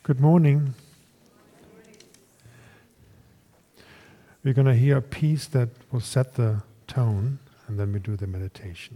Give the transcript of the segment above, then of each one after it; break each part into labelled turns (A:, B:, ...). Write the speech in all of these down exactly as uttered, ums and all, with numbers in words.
A: Good morning. We're going to hear a piece that will set the tone, and then we do the meditation.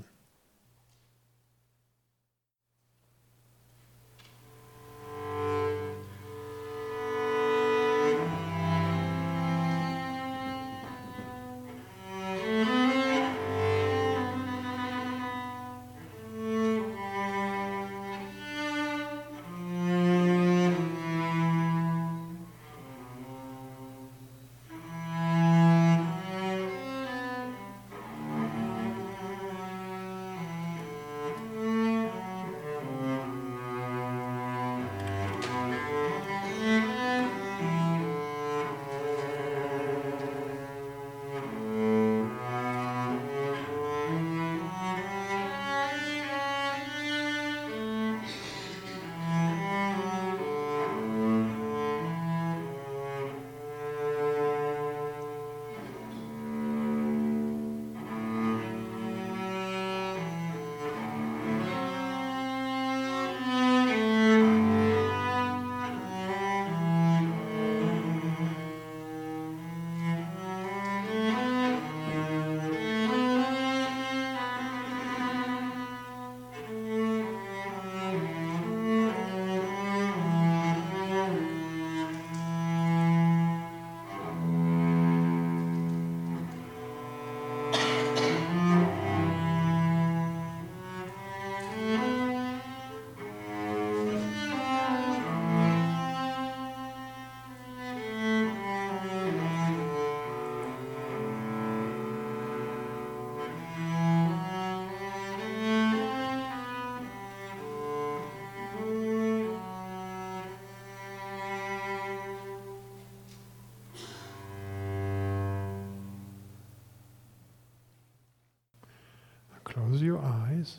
A: Close your eyes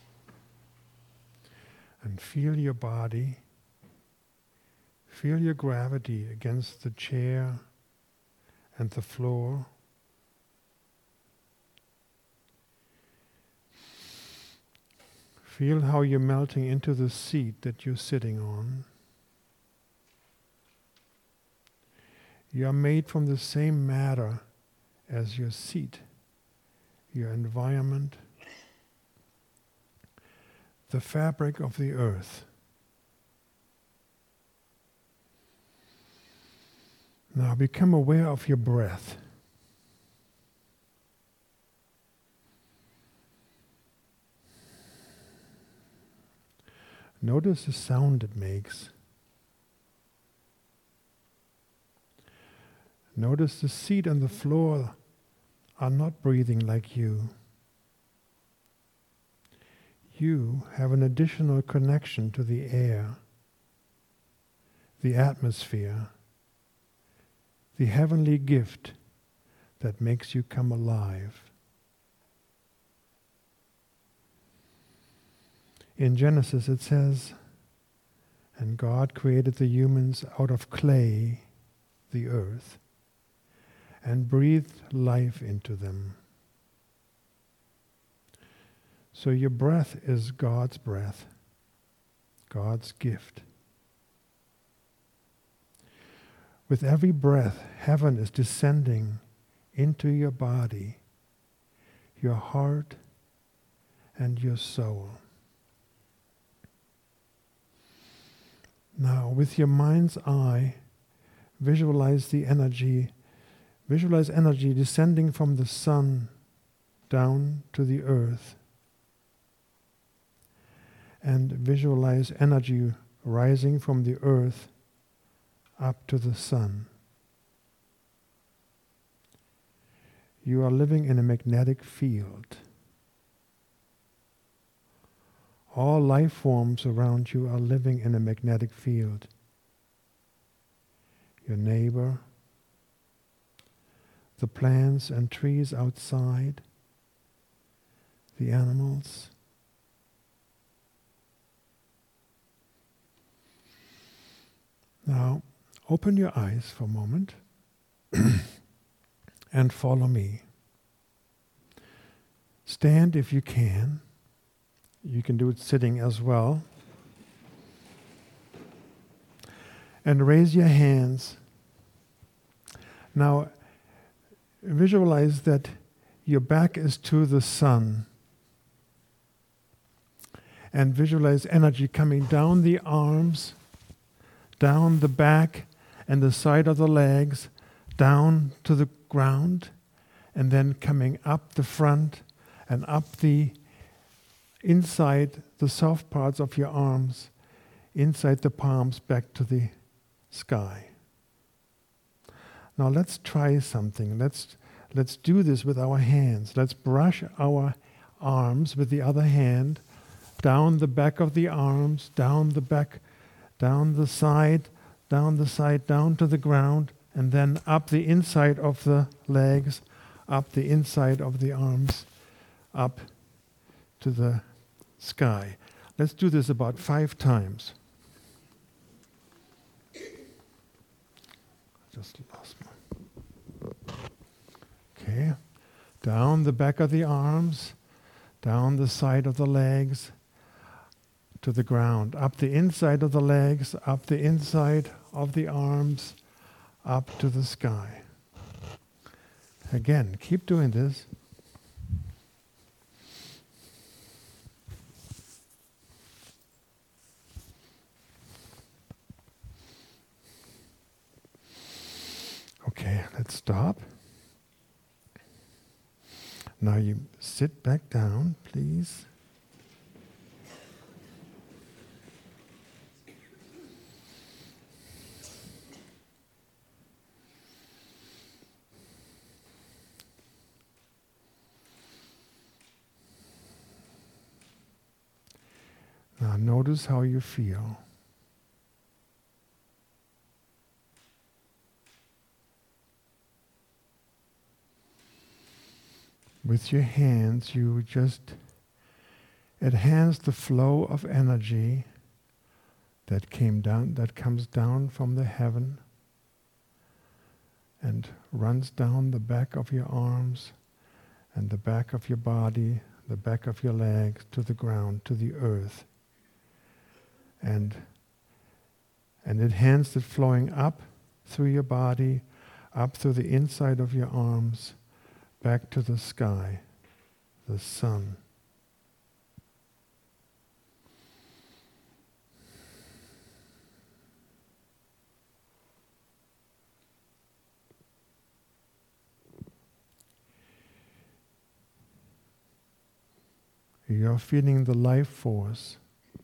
A: and feel your body. Feel your gravity against the chair and the floor. Feel how you're melting into the seat that you're sitting on. You are made from the same matter as your seat, your environment, the fabric of the earth. Now become aware of your breath. Notice the sound it makes. Notice the seat and the floor are not breathing like you. You have an additional connection to the air, the atmosphere, the heavenly gift that makes you come alive. In Genesis it says, "And God created the humans out of clay, the earth, and breathed life into them." So your breath is God's breath, God's gift. With every breath, heaven is descending into your body, your heart, and your soul. Now, with your mind's eye, visualize the energy, visualize energy descending from the sun down to the earth. And visualize energy rising from the earth up to the sun. You are living in a magnetic field. All life forms around you are living in a magnetic field. Your neighbor, the plants and trees outside, the animals. Now, open your eyes for a moment and follow me. Stand if you can. You can do it sitting as well. and raise your hands. Now, visualize that your back is to the sun. And visualize energy coming down the arms, down the back and the side of the legs, down to the ground, and then coming up the front and up the inside the soft parts of your arms, inside the palms, back to the sky. Now let's try something. Let's let's do this with our hands. Let's brush our arms with the other hand, down the back of the arms, down the back, down the side, down the side, down to the ground, and then up the inside of the legs, up the inside of the arms, up to the sky. Let's do this about five times. Just lost one. Okay. Down the back of the arms, down the side of the legs, to the ground, up the inside of the legs, up the inside of the arms, up to the sky. Again, keep doing this. Okay, let's stop. Now you sit back down, please. Now notice how you feel. With your hands, you just enhance the flow of energy that came down, that comes down from the heaven and runs down the back of your arms and the back of your body, the back of your legs, to the ground, to the earth. And, and enhance it flowing up through your body, up through the inside of your arms, back to the sky, the sun. You're feeling the life force.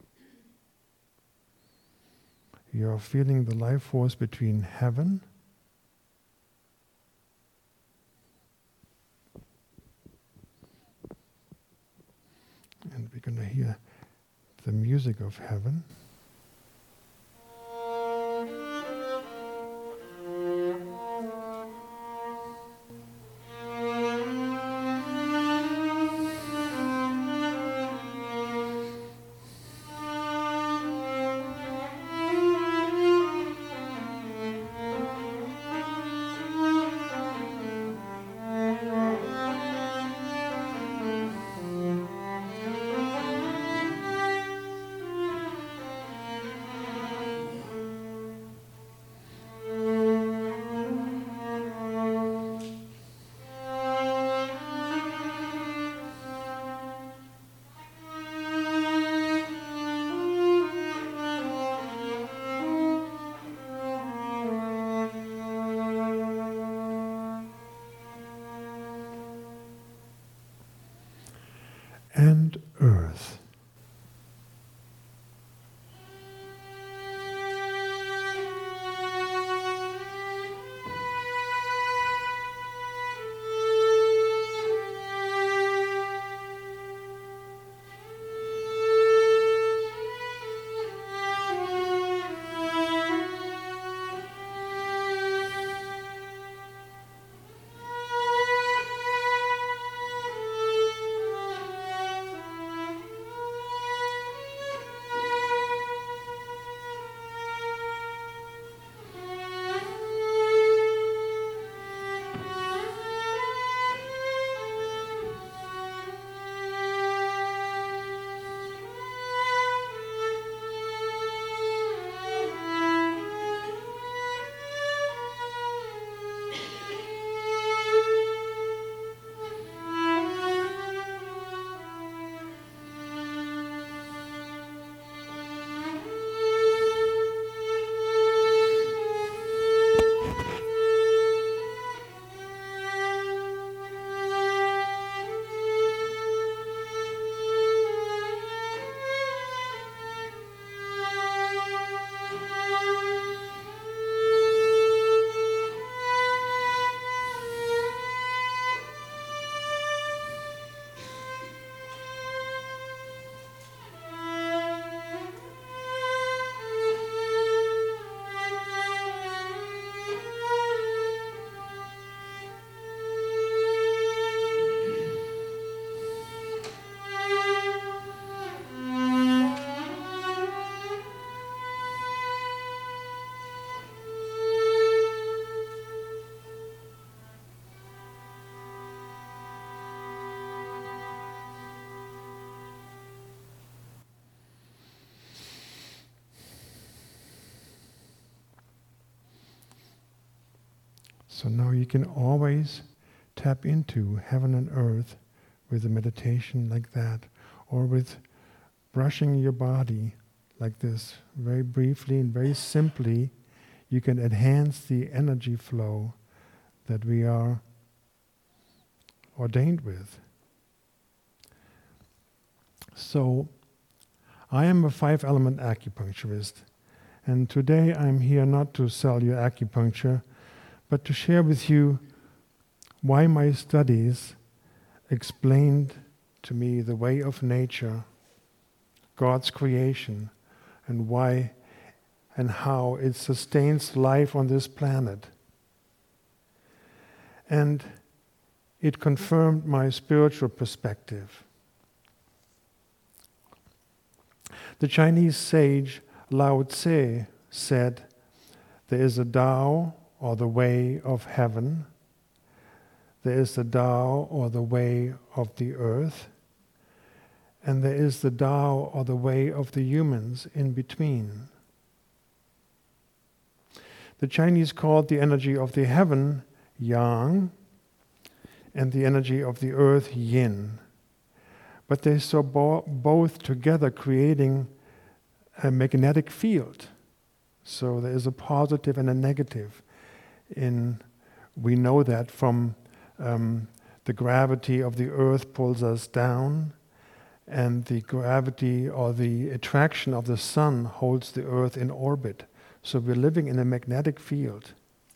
A: You're feeling the life force between heaven and we're going to hear the music of heaven. And earth. So now you can always tap into heaven and earth with a meditation like that, or with brushing your body like this, very briefly and very simply. You can enhance the energy flow that we are ordained with. So, I am a five-element acupuncturist, and today I'm here not to sell you acupuncture, but to share with you why my studies explained to me the way of nature, God's creation, and why and how it sustains life on this planet. And it confirmed my spiritual perspective. The Chinese sage Lao Tse said, there is a Tao, or the way of heaven. There is the Tao, or the way of the earth. And there is the Tao, or the way of the humans in between. The Chinese called the energy of the heaven Yang, and the energy of the earth Yin. But they saw bo- both together creating a magnetic field. So there is a positive and a negative. In, we know that from um, the gravity of the earth pulls us down, and the gravity or the attraction of the sun holds the earth in orbit. So we're living in a magnetic field.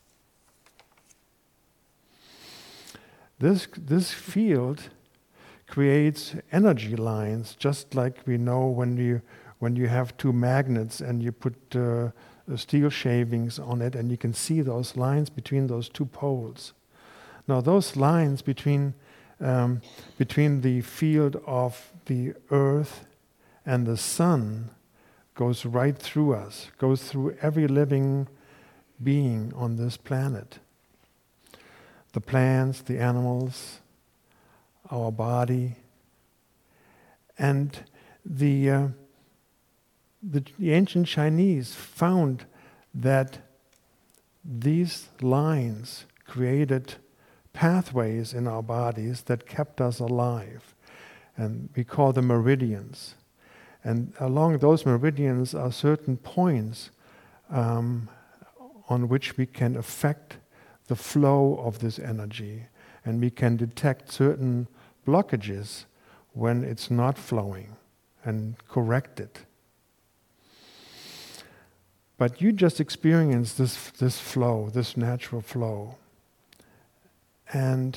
A: This, this field creates energy lines, just like we know when you when you have two magnets and you put uh, steel shavings on it, and you can see those lines between those two poles. Now those lines between um, between the field of the earth and the sun goes right through us, goes through every living being on this planet. The plants, the animals, our body. And the, uh, the, the ancient Chinese found that these lines created pathways in our bodies that kept us alive. And we call them meridians. And along those meridians are certain points um, on which we can affect the flow of this energy, and we can detect certain blockages when it's not flowing and correct it. But you just experience this, this flow, this natural flow. And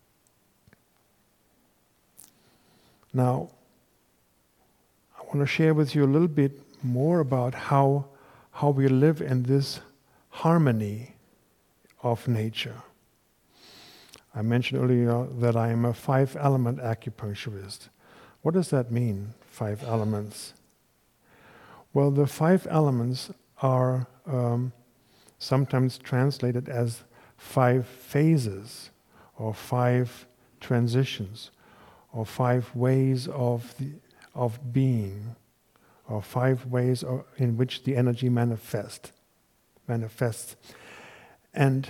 A: now, I want to share with you a little bit more about how, how we live in this harmony of nature. I mentioned earlier that I am a five-element acupuncturist. What does that mean, five elements? Well, the five elements are um, sometimes translated as five phases, or five transitions, or five ways of the, of being, or five ways of, in which the energy manifest, manifests. And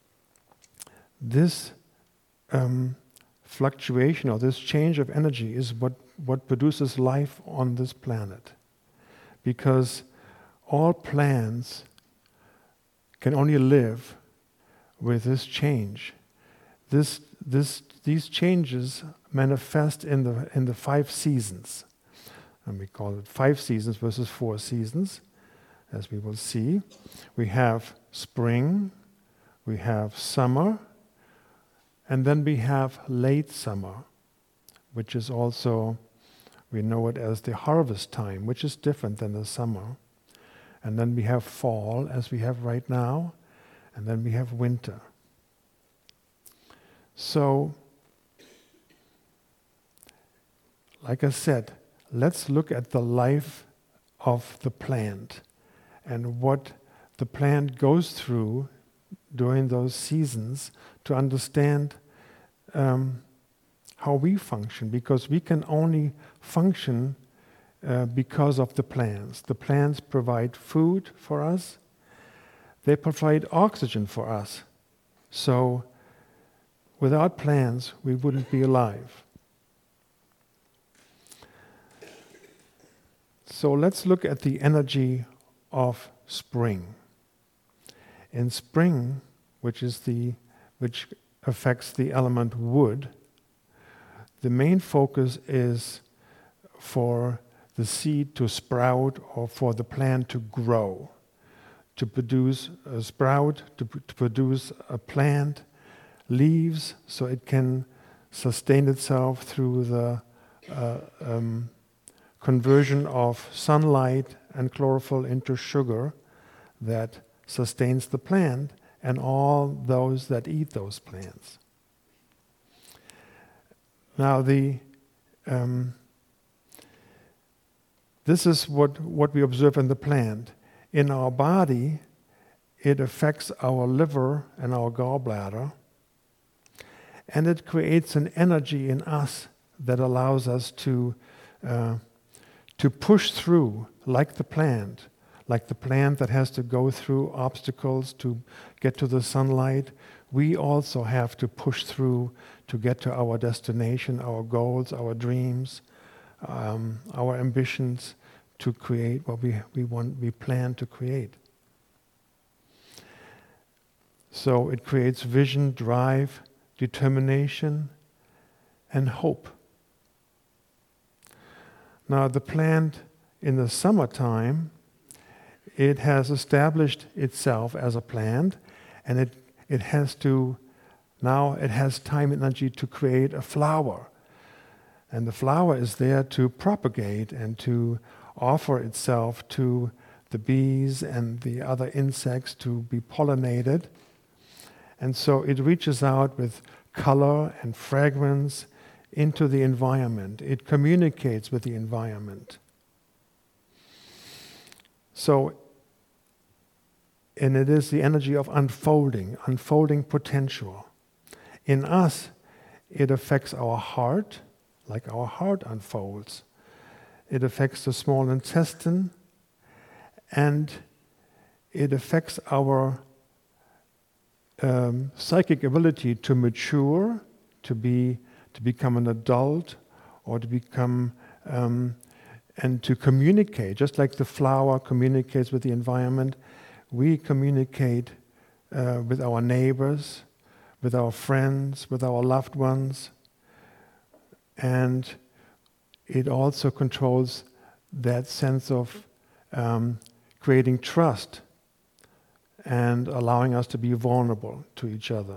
A: this um, fluctuation or this change of energy is what, what produces life on this planet. Because all plants can only live with this change. This, this, these changes manifest in the, in the five seasons. And we call it five seasons versus four seasons, as we will see. We have spring, we have summer, and then we have late summer, which is also, we know it as the harvest time, which is different than the summer. And then we have fall, as we have right now, and then we have winter. So, like I said, let's look at the life of the plant and what the plant goes through during those seasons to understand um, how we function, because we can only function uh, because of the plants. The plants provide food for us. They provide oxygen for us. So without plants, we wouldn't be alive. So let's look at the energy of spring. In spring, which is the which affects the element wood, the main focus is for the seed to sprout or for the plant to grow, to produce a sprout, to, to produce a plant, leaves, so it can sustain itself through the uh, um, conversion of sunlight and chlorophyll into sugar that sustains the plant and all those that eat those plants. Now, the um, this is what, what we observe in the plant. In our body, it affects our liver and our gallbladder, and it creates an energy in us that allows us to uh, to push through, like the plant, like the plant that has to go through obstacles to get to the sunlight. We also have to push through to get to our destination, our goals, our dreams, um, our ambitions, to create what we, we want, we plan to create. So it creates vision, drive, determination, and hope. Now, the plant in the summertime, it has established itself as a plant, and it, it has to, now it has time and energy to create a flower. And the flower is there to propagate and to offer itself to the bees and the other insects to be pollinated. And so it reaches out with color and fragrance into the environment. It communicates with the environment. So, and it is the energy of unfolding, unfolding potential. In us, it affects our heart, like our heart unfolds. It affects the small intestine, and it affects our um, psychic ability to mature, to be, to become an adult, or to become um, and to communicate. Just like the flower communicates with the environment, we communicate uh, with our neighbors, with our friends, with our loved ones, and it also controls that sense of um, creating trust and allowing us to be vulnerable to each other.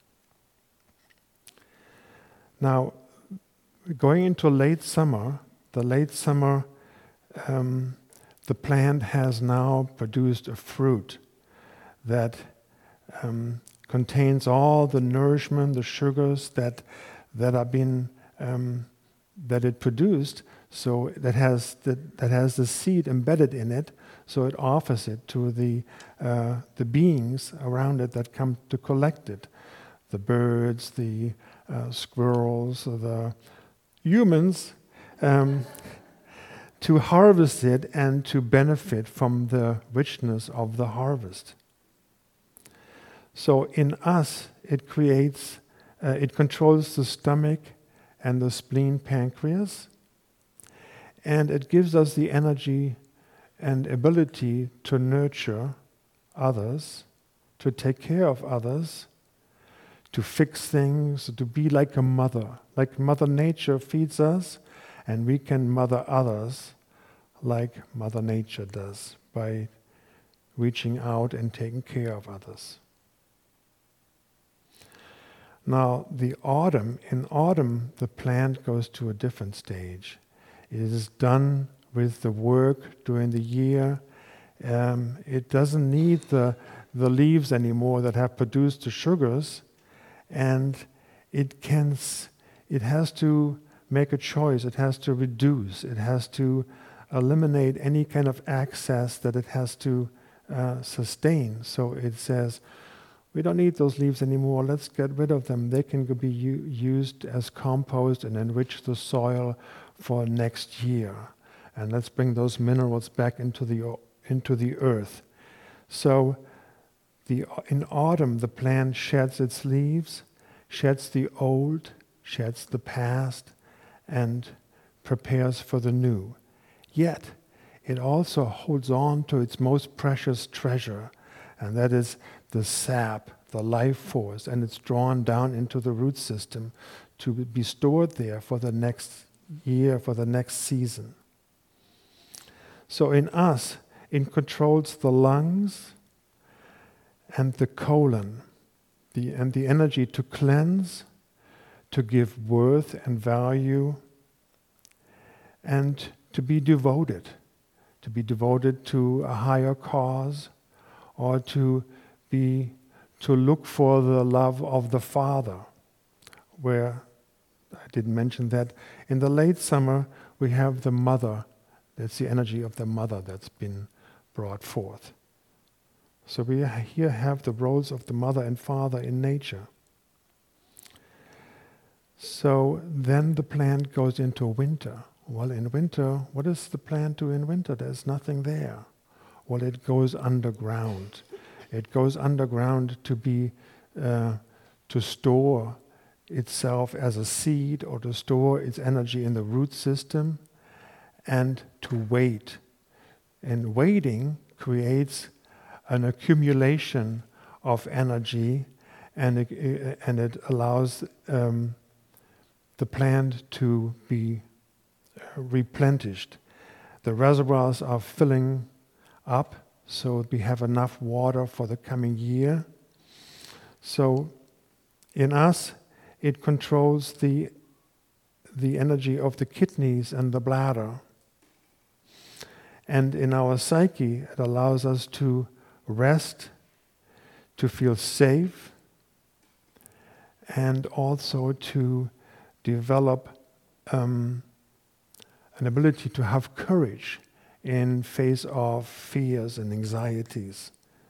A: Now, going into late summer, the late summer, um, the plant has now produced a fruit that um, contains all the nourishment, the sugars that that are being um, that it produced. So that has the, that has the seed embedded in it. So it offers it to the uh, the beings around it that come to collect it, the birds, the uh, squirrels, the humans. Um, to harvest it and to benefit from the richness of the harvest. So in us, it creates, uh, it controls the stomach and the spleen, pancreas, and it gives us the energy and ability to nurture others, to take care of others, to fix things, to be like a mother. Like Mother Nature feeds us, and we can mother others like Mother Nature does by reaching out and taking care of others. Now, the autumn, in autumn, the plant goes to a different stage. It is done with the work during the year. Um, it doesn't need the, the leaves anymore that have produced the sugars, and it can, it has to make a choice. It has to reduce. It has to eliminate any kind of access that it has to uh, sustain. So it says, we don't need those leaves anymore. Let's get rid of them. They can be u- used as compost and enrich the soil for next year. And let's bring those minerals back into the into the earth. So The, in autumn, the plant sheds its leaves, sheds the old, sheds the past, and prepares for the new. Yet, it also holds on to its most precious treasure, and that is the sap, the life force, and it's drawn down into the root system to be stored there for the next year, for the next season. So in us, it controls the lungs and the colon, the, and the energy to cleanse, to give worth and value, and to be devoted, to be devoted to a higher cause, or to be to look for the love of the Father, where I didn't mention that in the late summer we have the mother. That's the energy of the mother that's been brought forth. So we here have the roles of the mother and father in nature. So then the plant goes into winter. Well, in winter, what does the plant do in winter? There's nothing there. Well, it goes underground. It goes underground to be, uh, to store itself as a seed, or to store its energy in the root system, and to wait. And waiting creates an accumulation of energy, and it, and it allows um, the plant to be replenished. The reservoirs are filling up, so we have enough water for the coming year. So in us, it controls the, the energy of the kidneys and the bladder. And in our psyche, it allows us to rest, to feel safe, and also to develop um, an ability to have courage in face of fears and anxieties.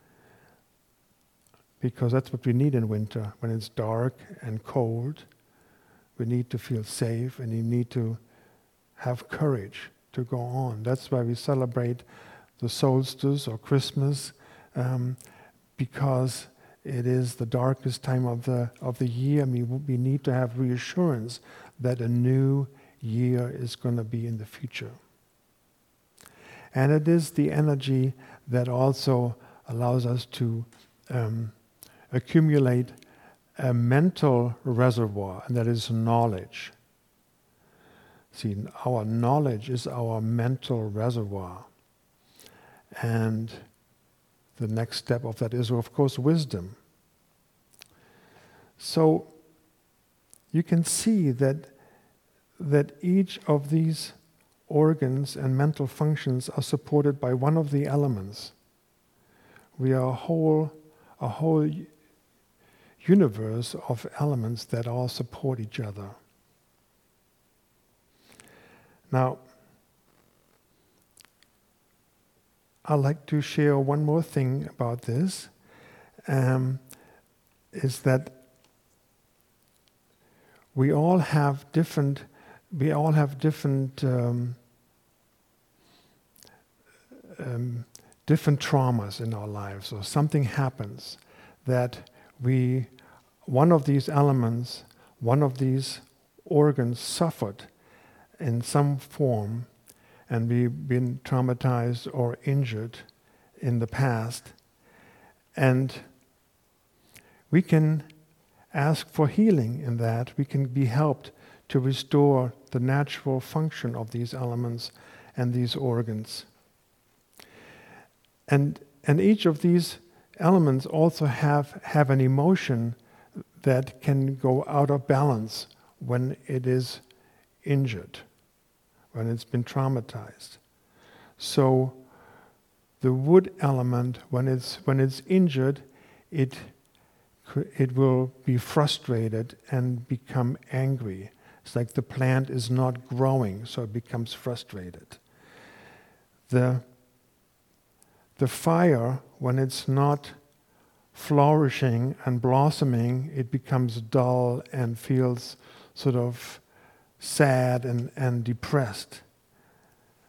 A: Because that's what we need in winter. When it's dark and cold, we need to feel safe, and you need to have courage to go on. That's why we celebrate the solstice or Christmas, um, because it is the darkest time of the of the year, and we, we need to have reassurance that a new year is going to be in the future. And it is the energy that also allows us to um, accumulate a mental reservoir, and that is knowledge. See, our knowledge is our mental reservoir. And the next step of that is, of course, wisdom. So you can see that that each of these organs and mental functions are supported by one of the elements. We are a whole, a whole universe of elements that all support each other. Now, I'd like to share one more thing about this, um, is that we all have different, we all have different, um, um, different traumas in our lives, or something happens that we, one of these elements, one of these organs suffered in some form, and we've been traumatized or injured in the past, and we can ask for healing in that. We can be helped to restore the natural function of these elements and these organs. And and each of these elements also have, have an emotion that can go out of balance when it is injured, when it's been traumatized. So the wood element, when it's when it's injured, it it will be frustrated and become angry. It's like the plant is not growing, so it becomes frustrated. The the fire, when it's not flourishing and blossoming, it becomes dull and feels sort of sad and, and depressed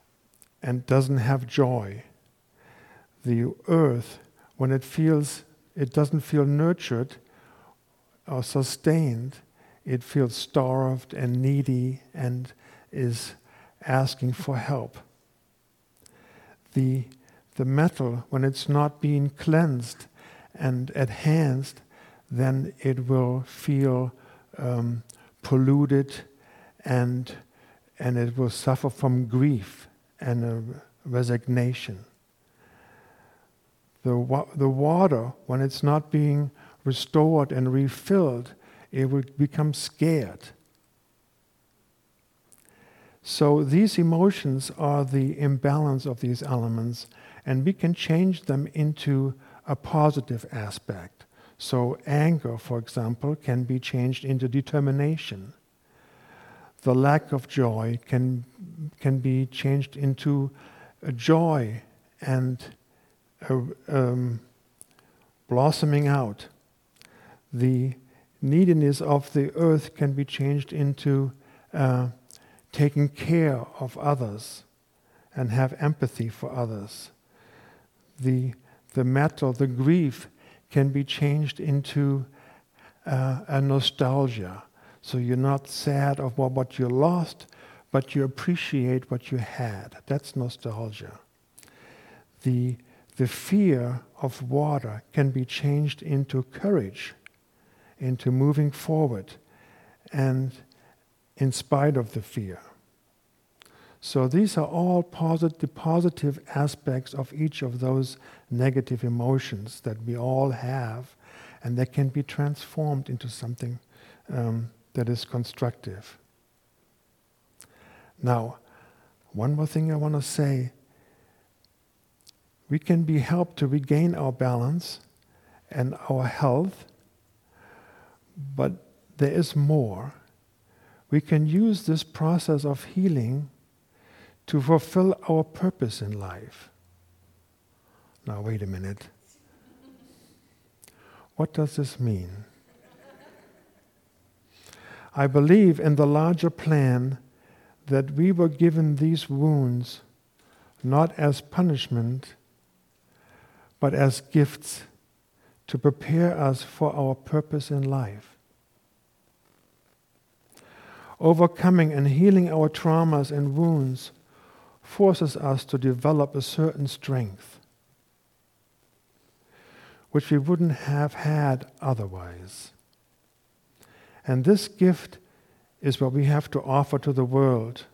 A: and doesn't have joy. The earth, when it feels it doesn't feel nurtured or sustained. It feels starved and needy and is asking for help. The, the metal, when it's not being cleansed and enhanced, then it will feel um, polluted and, and it will suffer from grief and a resignation. The, wa- the water, when it's not being restored and refilled, it will become scared. So these emotions are the imbalance of these elements, and we can change them into a positive aspect. So anger, for example, can be changed into determination. The lack of joy can, can be changed into a joy and a, um, blossoming out. The neediness of the earth can be changed into uh, taking care of others and have empathy for others. The, the metal, the grief, can be changed into uh, a nostalgia. So you're not sad of what, what you lost, but you appreciate what you had. That's nostalgia. The, the fear of water can be changed into courage, into moving forward, and in spite of the fear. So these are all positive, positive aspects of each of those negative emotions that we all have, and that can be transformed into something um, that is constructive. Now, one more thing I want to say. We can be helped to regain our balance and our health, but there is more. We can use this process of healing to fulfill our purpose in life. Now, wait a minute. What does this mean? I believe in the larger plan that we were given these wounds not as punishment, but as gifts to prepare us for our purpose in life. Overcoming and healing our traumas and wounds forces us to develop a certain strength, which we wouldn't have had otherwise. And this gift is what we have to offer to the world.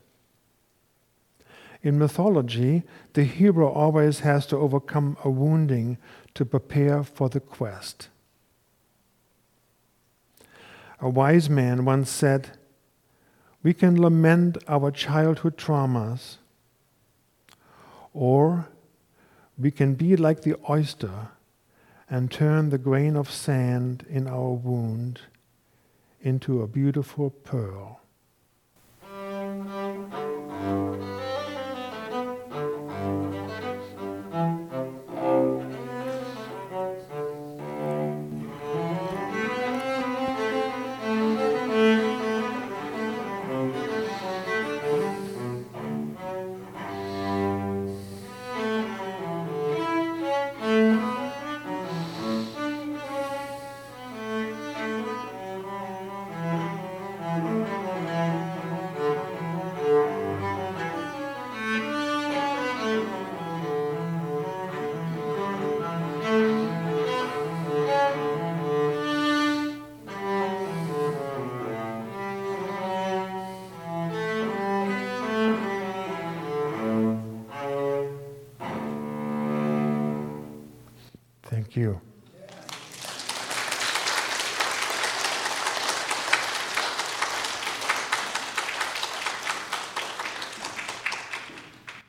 A: In mythology, the hero always has to overcome a wounding to prepare for the quest. A wise man once said, "We can lament our childhood traumas, or we can be like the oyster and turn the grain of sand in our wound into a beautiful pearl." Thank you.